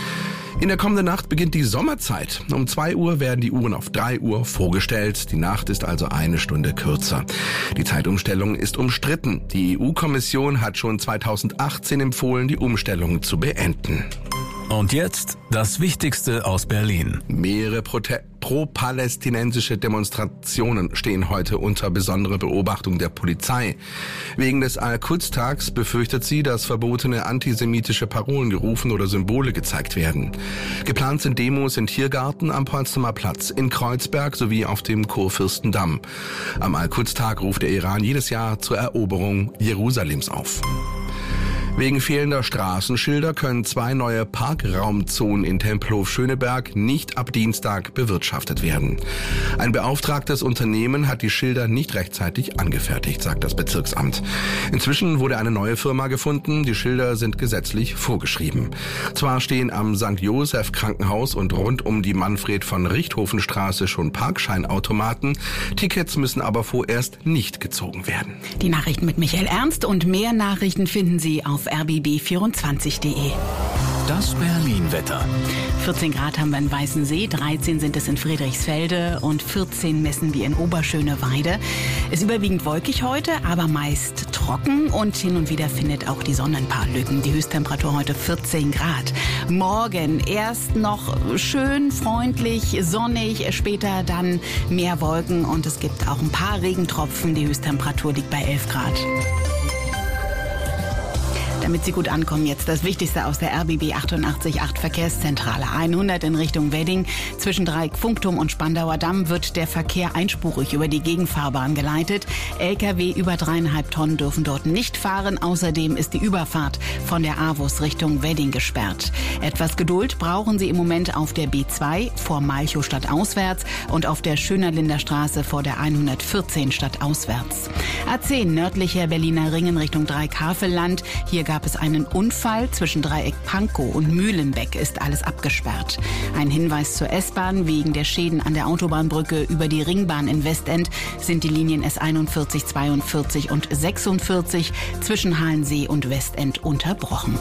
In der kommenden Nacht beginnt die Sommerzeit. Um zwei Uhr werden die Uhren auf drei Uhr vorgestellt. Die Nacht ist also eine Stunde kürzer. Die Zeitumstellung ist umstritten. Die E U-Kommission hat schon zweitausendachtzehn empfohlen, die Umstellung zu beenden. Und jetzt das Wichtigste aus Berlin. Mehrere Prote- pro-palästinensische Demonstrationen stehen heute unter besonderer Beobachtung der Polizei. Wegen des Al-Quds-Tags befürchtet sie, dass verbotene antisemitische Parolen gerufen oder Symbole gezeigt werden. Geplant sind Demos in Tiergarten, am Potsdamer Platz, in Kreuzberg sowie auf dem Kurfürstendamm. Am Al-Quds-Tag ruft der Iran jedes Jahr zur Eroberung Jerusalems auf. Wegen fehlender Straßenschilder können zwei neue Parkraumzonen in Tempelhof-Schöneberg nicht ab Dienstag bewirtschaftet werden. Ein beauftragtes Unternehmen hat die Schilder nicht rechtzeitig angefertigt, sagt das Bezirksamt. Inzwischen wurde eine neue Firma gefunden. Die Schilder sind gesetzlich vorgeschrieben. Zwar stehen am Sankt Joseph Krankenhaus und rund um die Manfred-von-Richthofen-Straße schon Parkscheinautomaten. Tickets müssen aber vorerst nicht gezogen werden. Die Nachrichten mit Michael Ernst und mehr Nachrichten finden Sie auf r b b vierundzwanzig punkt de. Das Berlin-Wetter. vierzehn Grad haben wir in Weißensee, dreizehn sind es in Friedrichsfelde und vierzehn messen wir in Oberschöneweide. Ist überwiegend wolkig heute, aber meist trocken und hin und wieder findet auch die Sonne ein paar Lücken. Die Höchsttemperatur heute vierzehn Grad. Morgen erst noch schön, freundlich, sonnig, später dann mehr Wolken und es gibt auch ein paar Regentropfen. Die Höchsttemperatur liegt bei elf Grad. Damit Sie gut ankommen, jetzt das Wichtigste aus der R B B achtundachtzig Komma acht Verkehrszentrale. hundert in Richtung Wedding. Zwischen Dreieck Funkturm und Spandauer Damm wird der Verkehr einspurig über die Gegenfahrbahn geleitet. L K W über dreieinhalb Tonnen dürfen dort nicht fahren. Außerdem ist die Überfahrt von der Avus Richtung Wedding gesperrt. Etwas Geduld brauchen Sie im Moment auf der B zwei vor Malchow stadtauswärts und auf der Schönerlinder Straße vor der hundertvierzehn stadtauswärts. A zehn nördlicher Berliner Ringen Richtung Dreieck-Havelland. Hier gab es einen Unfall. Zwischen Dreieck Pankow und Mühlenbeck ist alles abgesperrt. Ein Hinweis zur S-Bahn: Wegen der Schäden an der Autobahnbrücke über die Ringbahn in Westend sind die Linien S einundvierzig, zweiundvierzig und sechsundvierzig zwischen Halensee und Westend unterbrochen.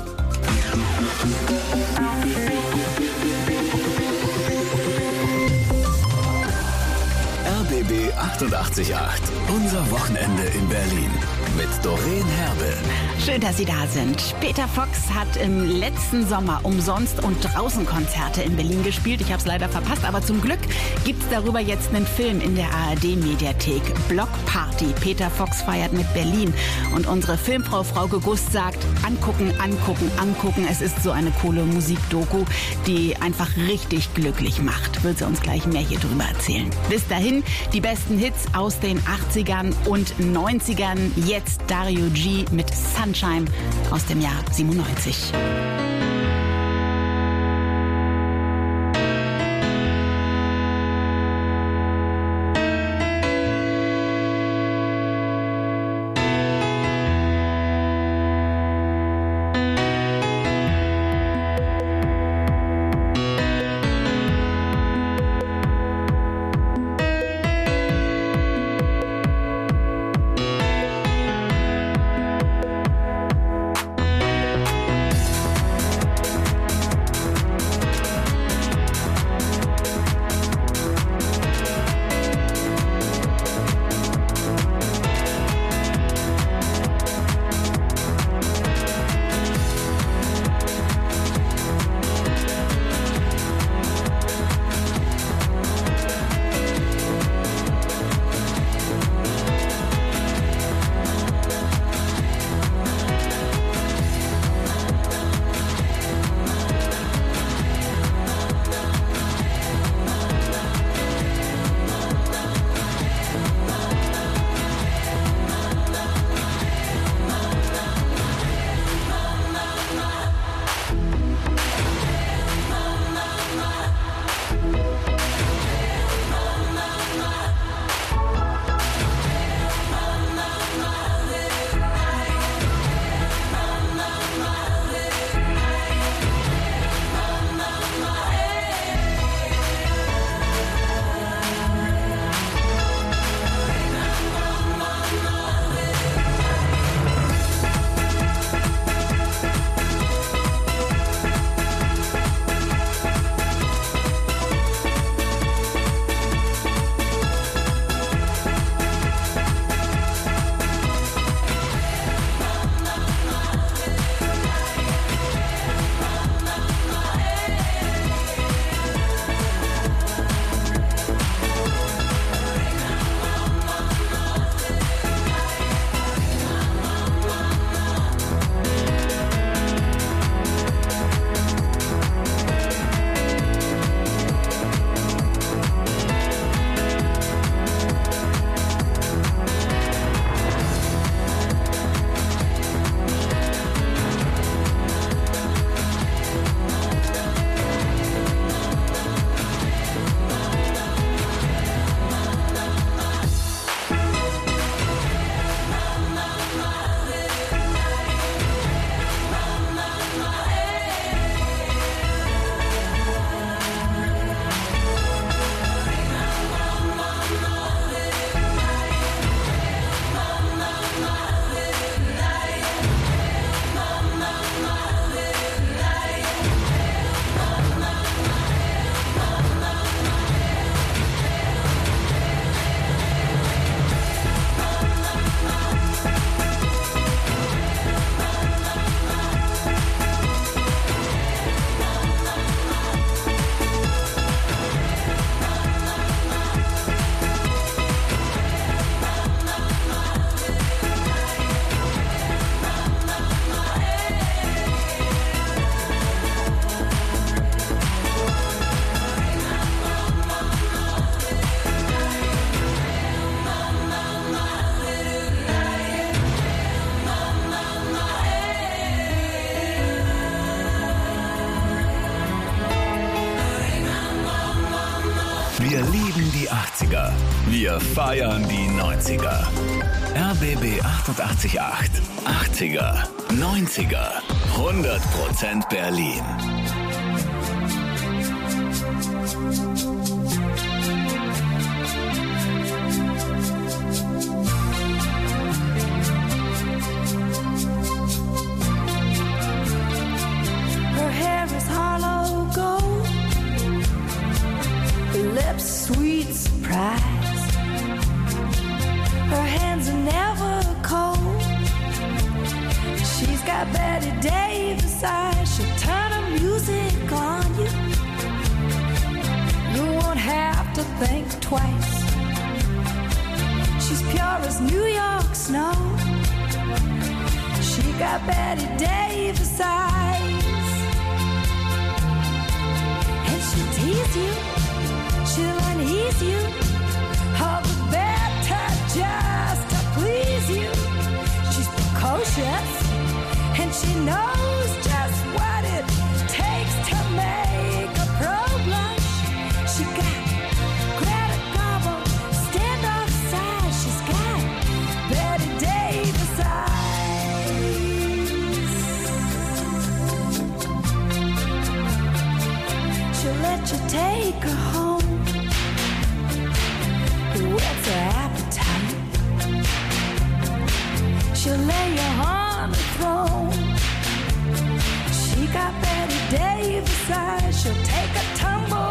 R B B achtundachtzig Komma acht. Unser Wochenende in Berlin. Mit Doreen Herbe. Schön, dass Sie da sind. Peter Fox hat im letzten Sommer umsonst und draußen Konzerte in Berlin gespielt. Ich habe es leider verpasst, aber zum Glück gibt es darüber jetzt einen Film in der A R D-Mediathek. Block Party. Peter Fox feiert mit Berlin. Und unsere Filmfrau Frauke Gust sagt, angucken, angucken, angucken. Es ist so eine coole Musikdoku, die einfach richtig glücklich macht. Wird sie uns gleich mehr hier drüber erzählen. Bis dahin die besten Hits aus den achtzigern und neunzigern. Jetzt Dario G mit Sunshine aus dem Jahr siebenundneunzig. achtziger. Wir feiern die neunziger. R B B achtundachtzig Komma acht. achtziger, neunziger, hundert Prozent Berlin. Her hair is hollow gold, lips sweet surprise. Her hands are never cold. She's got Betty Davis eyes. She'll turn her music on you. You won't have to think twice. She's pure as New York snow. She got Betty Davis eyes. And she'll tease you, she'll unease you, all the better just to please you. She's precocious, and she knows just what it takes to make a pro blush. She got Greta Garbo, stand off side. She's got Betty Davis eyes. She'll let you take her home. What's her appetite? She'll lay you on the throne. She got Betty Davis eyes. She'll take a tumble